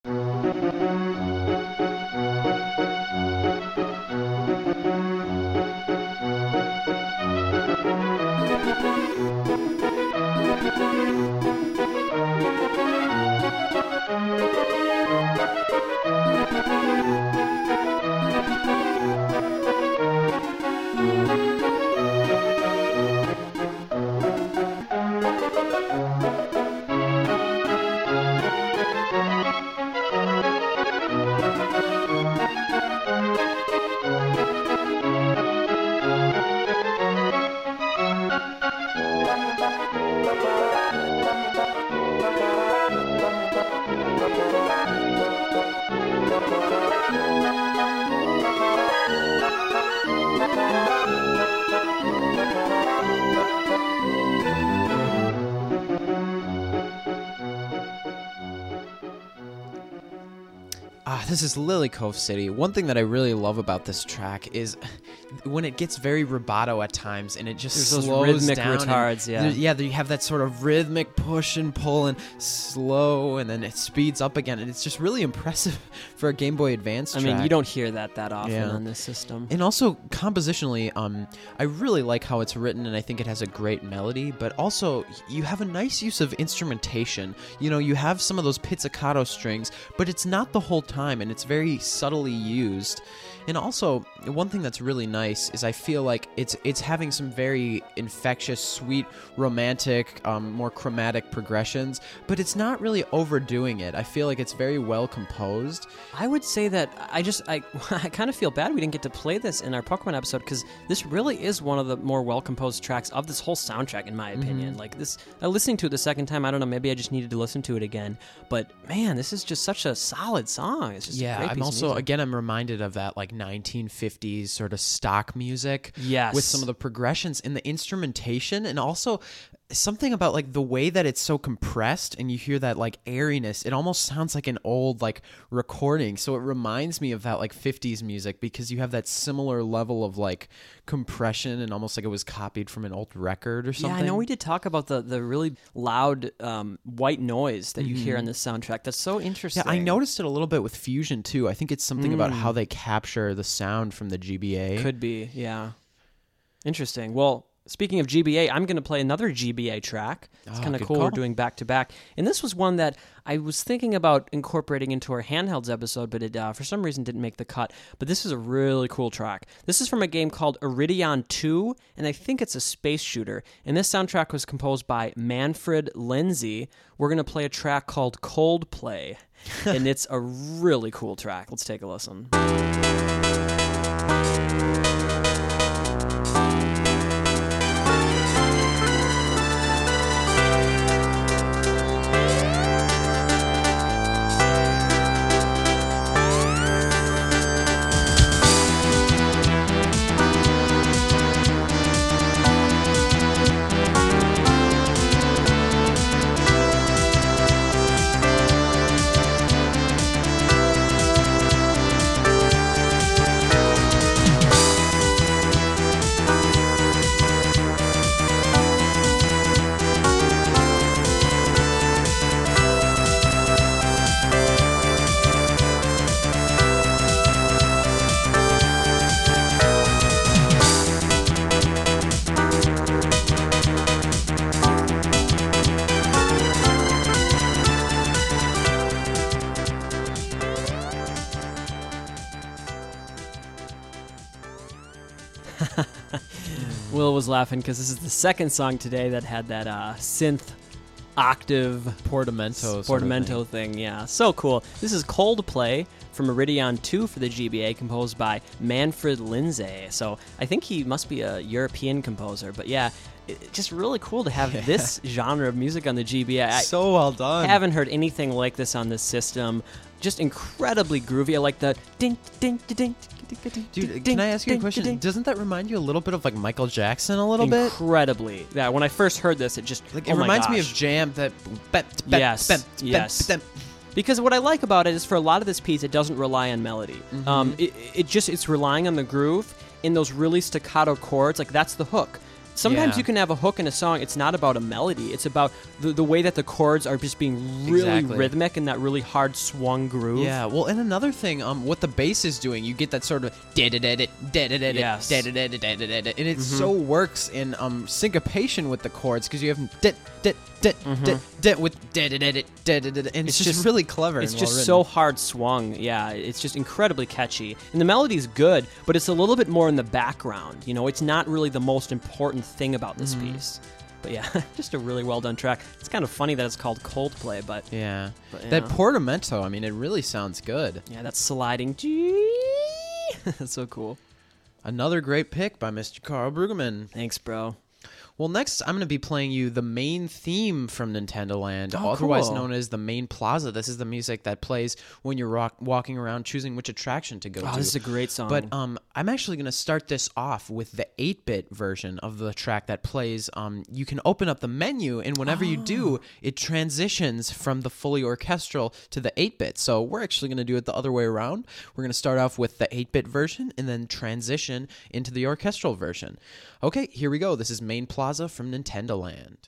Ah, this is Lily Cove City. One thing that I really love about this track is when it gets very rubato at times, and it just There's slows those rhythmic down. retards, yeah. There, yeah, you have that sort of rhythmic push and pull and slow, and then it speeds up again, and it's just really impressive for a Game Boy Advance track. I mean, you don't hear that that often yeah. on this system. And also, compositionally, um, I really like how it's written, and I think it has a great melody, but also, you have a nice use of instrumentation. You know, you have some of those pizzicato strings, but it's not the whole time, and it's very subtly used. And also, one thing that's really nice is I feel like it's it's having some very infectious, sweet, romantic, um, more chromatic progressions, but it's not really overdoing it. I feel like it's very well composed. I would say that I just I I kind of feel bad we didn't get to play this in our Pokemon episode, because this really is one of the more well composed tracks of this whole soundtrack, in my opinion. Mm-hmm. Like this, uh, listening to it the second time, I don't know, maybe I just needed to listen to it again. But man, this is just such a solid song. It's just Yeah, a great I'm piece also of music. again I'm reminded of that like nineteen fifties sort of stock music. Yes. With some of the progressions and the instrumentation, and also something about like the way that it's so compressed and you hear that like airiness. It almost sounds like an old like recording. So it reminds me of that like fifties music, because you have that similar level of like compression and almost like it was copied from an old record or something. Yeah, I know we did talk about the, the really loud um, white noise that you hear on this soundtrack. That's so interesting. Yeah, I noticed it a little bit with Fusion too. I think it's something about how they capture the sound from the G B A. Could be, yeah. Interesting. Well, speaking of G B A, I'm going to play another G B A track. It's Oh, kind of good cool. call. We're doing back to back. And this was one that I was thinking about incorporating into our handhelds episode, but it uh, for some reason didn't make the cut. But this is a really cool track. This is from a game called Iridion two, and I think it's a space shooter. And this soundtrack was composed by Manfred Lindsay. We're going to play a track called Coldplay, and it's a really cool track. Let's take a listen. Will was laughing because this is the second song today that had that uh, synth octave Portamento. sort of portamento thing. thing. Yeah, so cool. This is Coldplay from Iridion two for the G B A, composed by Manfred Lindsay. So I think he must be a European composer. But yeah, it, it's just really cool to have Yeah. this genre of music on the G B A. I So well done. haven't heard anything like this on this system. Just incredibly groovy. I like the ding ding ding ding. Dude, can I ask you a question? Doesn't that remind you a little bit of like Michael Jackson a little bit? Incredibly. Yeah, when I first heard this, it just Like oh it my reminds me of gosh. Jam. That bep, bep, Yes, bep, bep, yes. bep. Because what I like about it is for a lot of this piece, it doesn't rely on melody. Mm-hmm. Um, it, it just it's relying on the groove in those really staccato chords. Like that's the hook. Sometimes Yeah. you can have a hook in a song. It's not about a melody. It's about the, the way that the chords are just being really Exactly. rhythmic and that really hard swung groove. Yeah, well, and another thing, um, what the bass is doing, you get that sort of da-da-da-da, da-da-da-da, Yes. da-da-da-da, da-da-da-da, and it so works in um syncopation with the chords because you have dit, dit, dit, dit, dit with da-da-da-da, da-da-da-da, and it's, It's just, just- really clever. It's and just well-written. so hard swung. Yeah, it's just incredibly catchy. And the melody's good, but it's a little bit more in the background. You know, it's not really the most important thing about this Mm-hmm. piece. But yeah, just a really well done track. It's kind of funny that it's called Coldplay, but Yeah. But, That yeah. portamento, I mean, it really sounds good. yeah, that's sliding. That's so cool. Another great pick by Mister Carl Brueggemann. Thanks, bro. Well, next I'm going to be playing you the main theme from Nintendo Land, Oh, otherwise cool. known as the main plaza. This is the music that plays when you're rock- walking around choosing which attraction to go Oh, to. this is a great song. But um, I'm actually going to start this off with the eight-bit version of the track that plays. Um, you can open up the menu, and whenever you do, it transitions from the fully orchestral to the eight-bit. So we're actually going to do it the other way around. We're going to start off with the eight-bit version and then transition into the orchestral version. Okay, here we go. This is Main Plaza from Nintendo Land.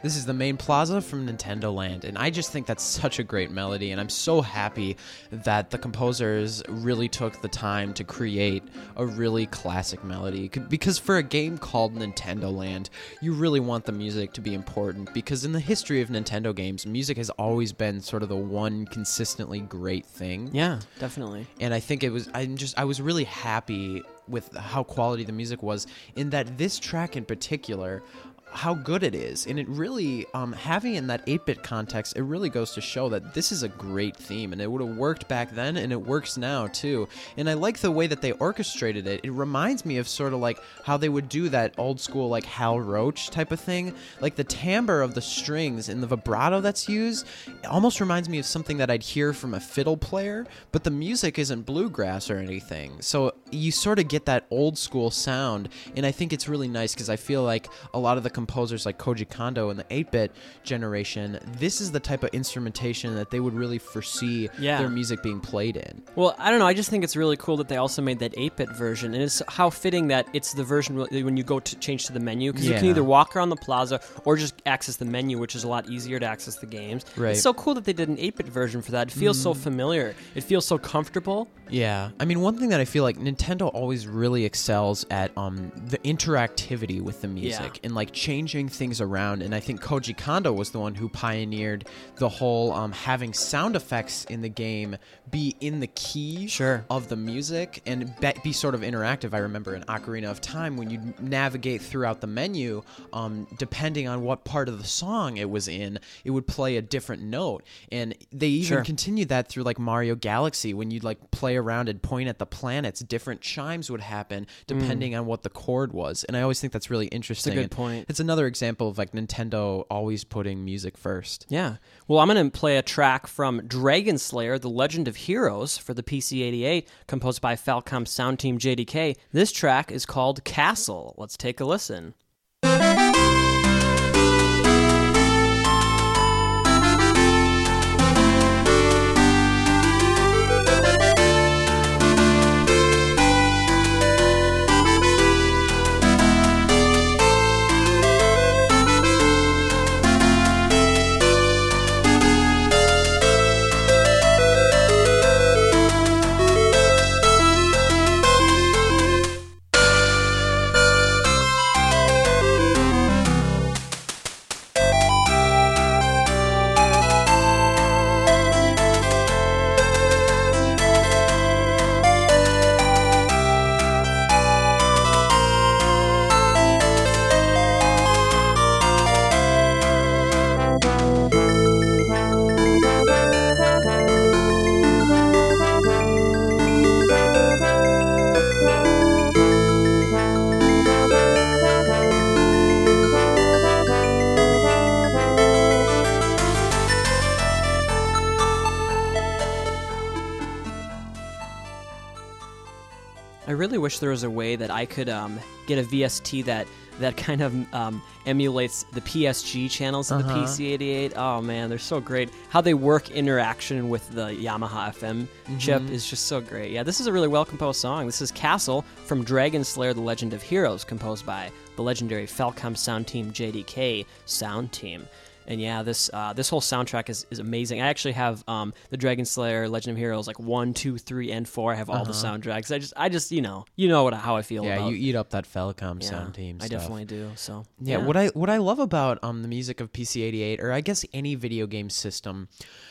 This is the main plaza from Nintendo Land, and I just think that's such a great melody, and I'm so happy that the composers really took the time to create a really classic melody, because for a game called Nintendo Land, you really want the music to be important, because in the history of Nintendo games, music has always been sort of the one consistently great thing. Yeah, definitely. And I think it was, I'm just, I was really happy with how quality the music was, in that this track in particular, how good it is. And it really, um, having in that eight-bit context, it really goes to show that this is a great theme, and it would have worked back then, and it works now too. And I like the way that they orchestrated it. It reminds me of sort of like how they would do that old school like Hal Roach type of thing. Like the timbre of the strings and the vibrato that's used, it almost reminds me of something that I'd hear from a fiddle player, but the music isn't bluegrass or anything. So you sort of get that old school sound, and I think it's really nice, because I feel like a lot of the composers like Koji Kondo in the eight-bit generation, this is the type of instrumentation that they would really foresee yeah. their music being played in. Well, I don't know. I just think it's really cool that they also made that eight-bit version, and it's how fitting that it's the version when you go to change to the menu, because yeah. you can either walk around the plaza or just access the menu, which is a lot easier to access the games. Right. It's so cool that they did an eight-bit version for that. It feels mm. so familiar. It feels so comfortable. Yeah. I mean, one thing that I feel like Nintendo always really excels at um, the interactivity with the music yeah. and like changing things around. And I think Koji Kondo was the one who pioneered the whole um, having sound effects in the game be in the key sure. of the music and be, be sort of interactive. I remember in Ocarina of Time, when you navigate throughout the menu, um, depending on what part of the song it was in, it would play a different note. And they even sure. continued that through like Mario Galaxy. When you'd like play around and point at the planets, different chimes would happen depending mm. on what the chord was. And I always think that's really interesting. It's a good and point. It's another example of like Nintendo always putting music first. Yeah. Well, I'm going to play a track from Dragon Slayer, The Legend of Heroes for the P C eighty-eight, composed by Falcom Sound Team J D K. This track is called Castle. Let's take a listen. I really wish there was a way that I could um, get a V S T that that kind of um, emulates the P S G channels of Uh-huh. the P C eighty-eight. Oh man, they're so great. How they work interaction with the Yamaha F M Mhm. chip is just so great. Yeah, this is a really well composed song. This is Castle from Dragon Slayer: The Legend of Heroes, composed by the legendary Falcom Sound Team J D K Sound Team. And yeah, this uh, this whole soundtrack is, is amazing. I actually have um, the Dragon Slayer, Legend of Heroes, like one, two, three, and four. I have all Uh-huh. the soundtracks. I just, I just, you know, you know what how I feel Yeah, about. you eat up that Falcom yeah, Sound Team I stuff. definitely do. So Yeah, what I what I love about um the music of P C eighty-eight, or I guess any video game system,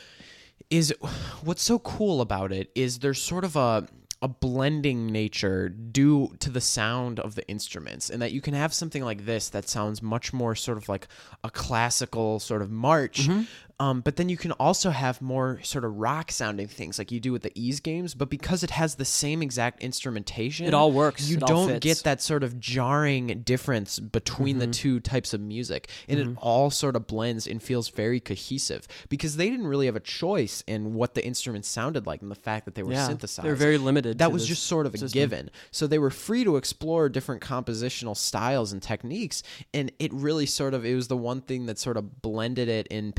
is what's so cool about it is there's sort of a a blending nature due to the sound of the instruments, and that you can have something like this that sounds much more sort of like a classical sort of march. Mm-hmm. Um, but then you can also have more sort of rock sounding things like you do with the Ys games, but because it has the same exact instrumentation, It all works. You It all don't fits. get that sort of jarring difference between Mm-hmm. the two types of music, and it all sort of blends and feels very cohesive, because they didn't really have a choice in what the instruments sounded like and the fact that they were yeah, synthesized. they're very limited. That to was this just sort of a system. given. So they were free to explore different compositional styles and techniques, and it really sort of, it was the one thing that sort of blended it and pasted it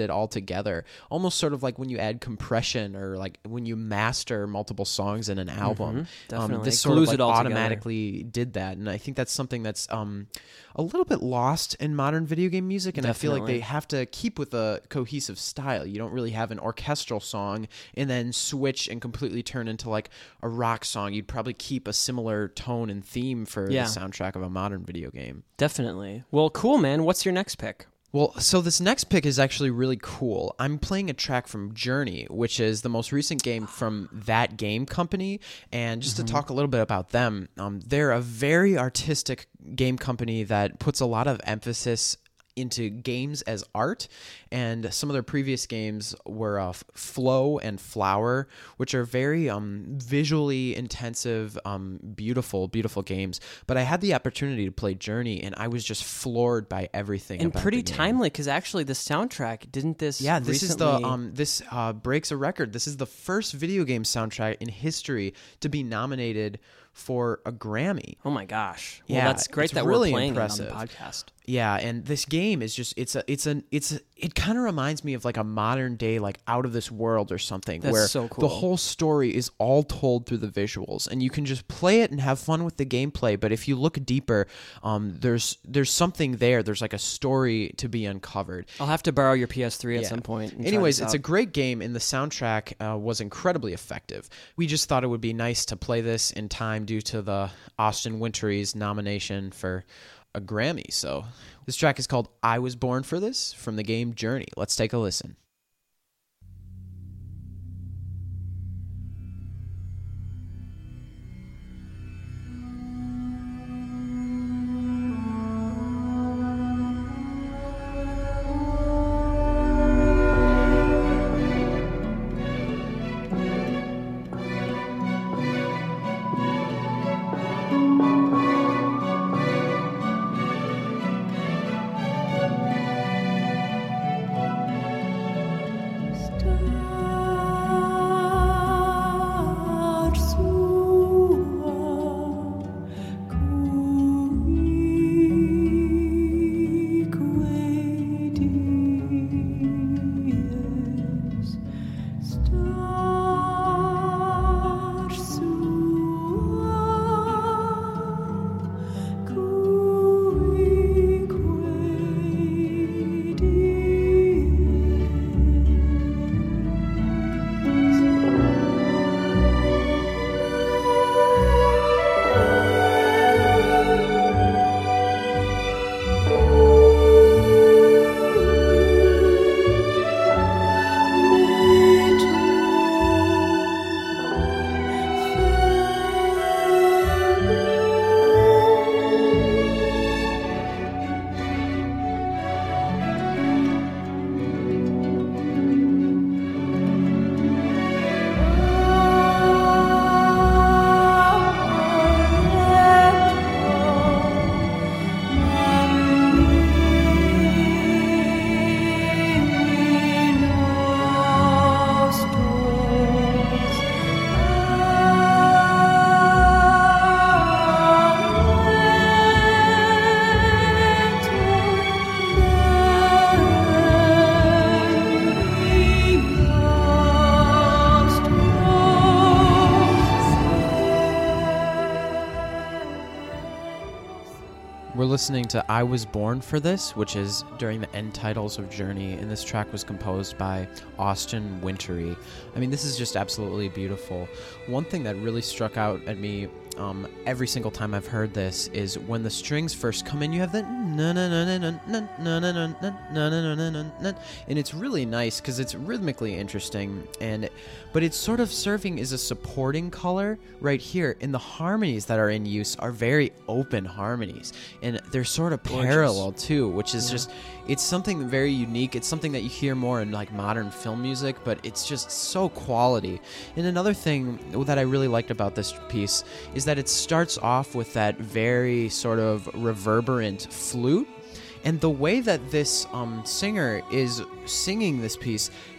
it all together, almost sort of like when you add compression or like when you master multiple songs in an album. Mhm, definitely. Um, this It sort of glues like it all together. automatically did that, and I think that's something that's um, a little bit lost in modern video game music, and I feel like Definitely. they have to keep with a cohesive style. You don't really have an orchestral song and then switch and completely turn into like a rock song. You'd probably keep a similar tone and theme for Yeah. the soundtrack of a modern video game. Definitely. Well, cool, man. What's your next pick? Well, so this next pick is actually really cool. I'm playing a track from Journey, which is the most recent game from that game company. And just Mm-hmm. to talk a little bit about them, um, they're a very artistic game company that puts a lot of emphasis into games as art, and some of their previous games were uh, Flow and Flower, which are very um, visually intensive, um, beautiful, beautiful games. But I had the opportunity to play Journey, and I was just floored by everything. And about pretty the game. timely, because actually the soundtrack, didn't this Yeah, this recently... is the um this uh breaks a record. This is the first video game soundtrack in history to be nominated for a Grammy. Oh my gosh. Well, Yeah, that's great it's that really we're playing impressive. it on the podcast. Yeah, and this game is just it's a it's an it's a, it kind of reminds me of like a modern day like Out of This World or something, That's where so cool. the whole story is all told through the visuals, and you can just play it and have fun with the gameplay. But if you look deeper, um, there's there's something there. There's like a story to be uncovered. I'll have to borrow your P S three at Yeah. some point. and try Anyways, this it's a out. great game, and the soundtrack uh, was incredibly effective. We just thought it would be nice to play this in time due to the Austin Wintory's nomination for a Grammy. So this track is called I Was Born for This from the game Journey. Let's take a listen. We're listening to I Was Born for This, which is during the end titles of Journey, and this track was composed by Austin Wintory. I mean, this is just absolutely beautiful. One thing that really struck out at me um, every single time I've heard this is when the strings first come in, you have the na na na na na na na na na na na na na na, and it's really nice because it's rhythmically interesting, and but it's sort of serving as a supporting color right here. And the harmonies that are in use are very open harmonies, and they're sort of Gorgeous. parallel too, which is just it's something very unique. It's something that you hear more in like modern film music, but it's just so quality. And another thing that I really liked about this piece is that it starts off with that very sort of reverberant flute, and the way that this um, singer is singing this piece, it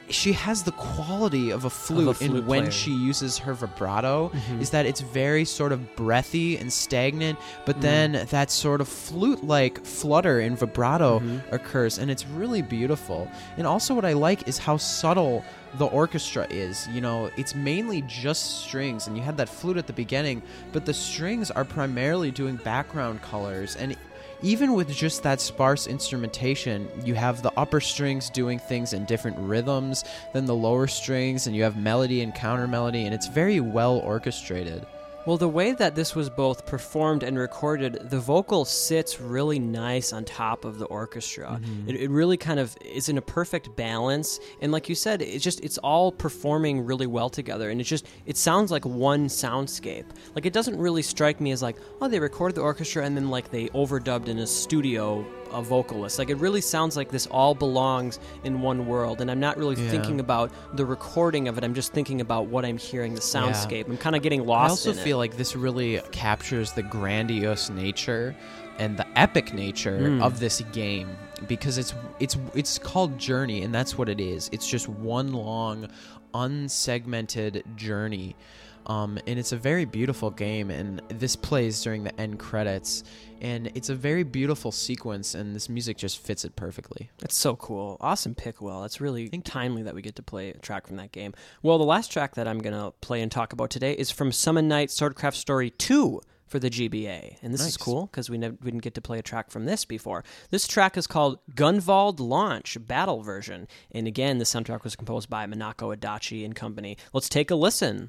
she has the quality of a flute, Of a flute in when player. she uses her vibrato, Mhm. is that it's very sort of breathy and stagnant, but Mm. then that sort of flute-like flutter in vibrato Mhm. occurs, and it's really beautiful. And also what I like is how subtle the orchestra is. You know, it's mainly just strings, and you had that flute at the beginning, but the strings are primarily doing background colors, and even with just that sparse instrumentation, you have the upper strings doing things in different rhythms than the lower strings, and you have melody and counter melody, and it's very well orchestrated. Well, the way that this was both performed and recorded, the vocal sits really nice on top of the orchestra. Mm-hmm. It, it really kind of is in a perfect balance, and like you said, it's just it's all performing really well together, and it just it sounds like one soundscape. Like it doesn't really strike me as like, oh, they recorded the orchestra and then like they overdubbed in a studio a vocalist. Like it really sounds like this all belongs in one world, and I'm not really Yeah. thinking about the recording of it. I'm just thinking about what I'm hearing, the soundscape. I'm kind of getting I lost also in it. feel like this really captures the grandiose nature and the epic nature Mm. of this game, because it's it's it's called Journey, and that's what it is. It's just one long unsegmented journey. Um, and it's a very beautiful game, and this plays during the end credits, and it's a very beautiful sequence, and this music just fits it perfectly. It's so cool. Awesome pick, Will. It's really timely that we get to play a track from that game. Well, the last track that I'm going to play and talk about today is from Summon Night Swordcraft Story two for the G B A. And this is Nice. cool because we, nev- we didn't get to play a track from this before. This track is called Gunvald Launch Battle Version. And again, the soundtrack was composed by Minako Adachi and company. Let's take a listen.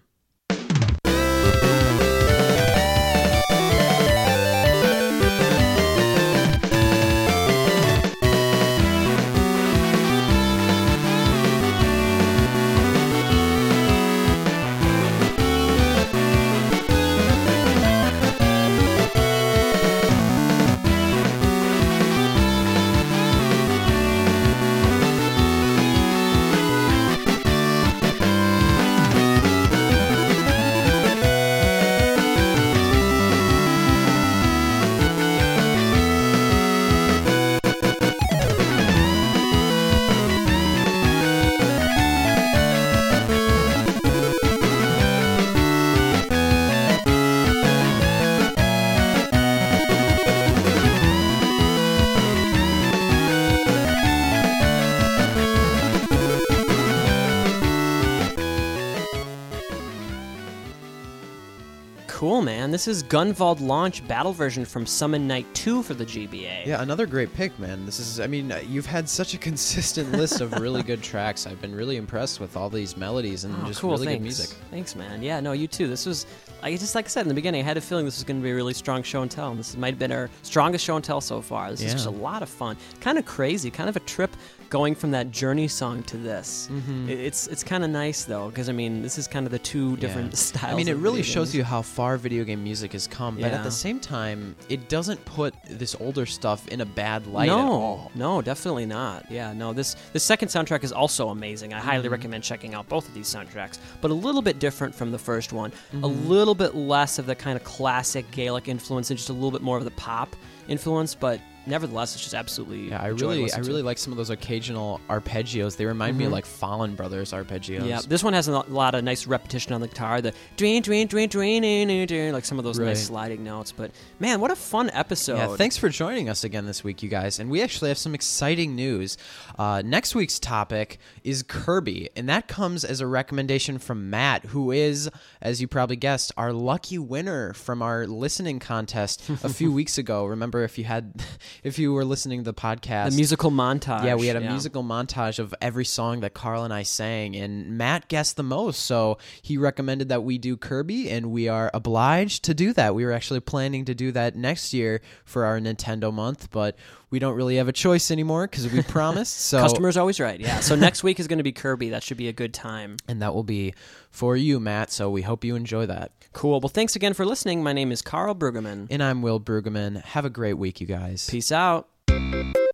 Cool, man. This is Gunvald Launch Battle Version from Summon Night two for the G B A. Yeah, another great pick, man. This is, I mean, you've had such a consistent list of really good tracks. I've been really impressed with all these melodies and Oh, just cool. really Thanks. good music. Thanks, man. Yeah, no, you too. This was, I just like I said in the beginning, I had a feeling this was going to be a really strong show and tell. And this might have been our strongest show and tell so far. This is Yeah. just a lot of fun. Kind of crazy. Kind of a trip going from that Journey song to this. Mhm. It- It's it's kind of nice, though, because, I mean, this is kind of the two different Yeah. styles. I mean, it of really video shows games. you how far video game music has come, but Yeah. at the same time, it doesn't put this older stuff in a bad light no, at all. No, definitely not. Yeah, no, this the second soundtrack is also amazing. I Mm-hmm. highly recommend checking out both of these soundtracks, but a little bit different from the first one. A Mm-hmm. little bit less of the kind of classic Gaelic influence and just a little bit more of the pop influence, but nevertheless, it's just absolutely Yeah, I a joy to really, I listen to. really like some of those occasional arpeggios. They remind me of Mhm. like Fallen Brothers arpeggios. Yeah, this one has a lo- lot of nice repetition on the guitar. The dwin, dwin, dwin, dwin, dwin, dwin, dwin, like some of those Right. nice sliding notes. But man, what a fun episode! Yeah, thanks for joining us again this week, you guys. And we actually have some exciting news. Uh, next week's topic is Kirby, and that comes as a recommendation from Matt, who is, as you probably guessed, our lucky winner from our listening contest a few weeks ago. Remember, if you had, if you were listening to the podcast, The musical montage. yeah, we had a musical montage of every song that Carl and I sang, and Matt guessed the most, so he recommended that we do Kirby, and we are obliged to do that. We were actually planning to do that next year for our Nintendo month, but we don't really have a choice anymore because we promised. So Customer's always right. Yeah. So next week is going to be Kirby. That should be a good time. and that will be for you, Matt, so we hope you enjoy that. Cool. Well, thanks again for listening. My name is Carl Brueggemann. And I'm Will Brueggemann. Have a great week, you guys. Peace out.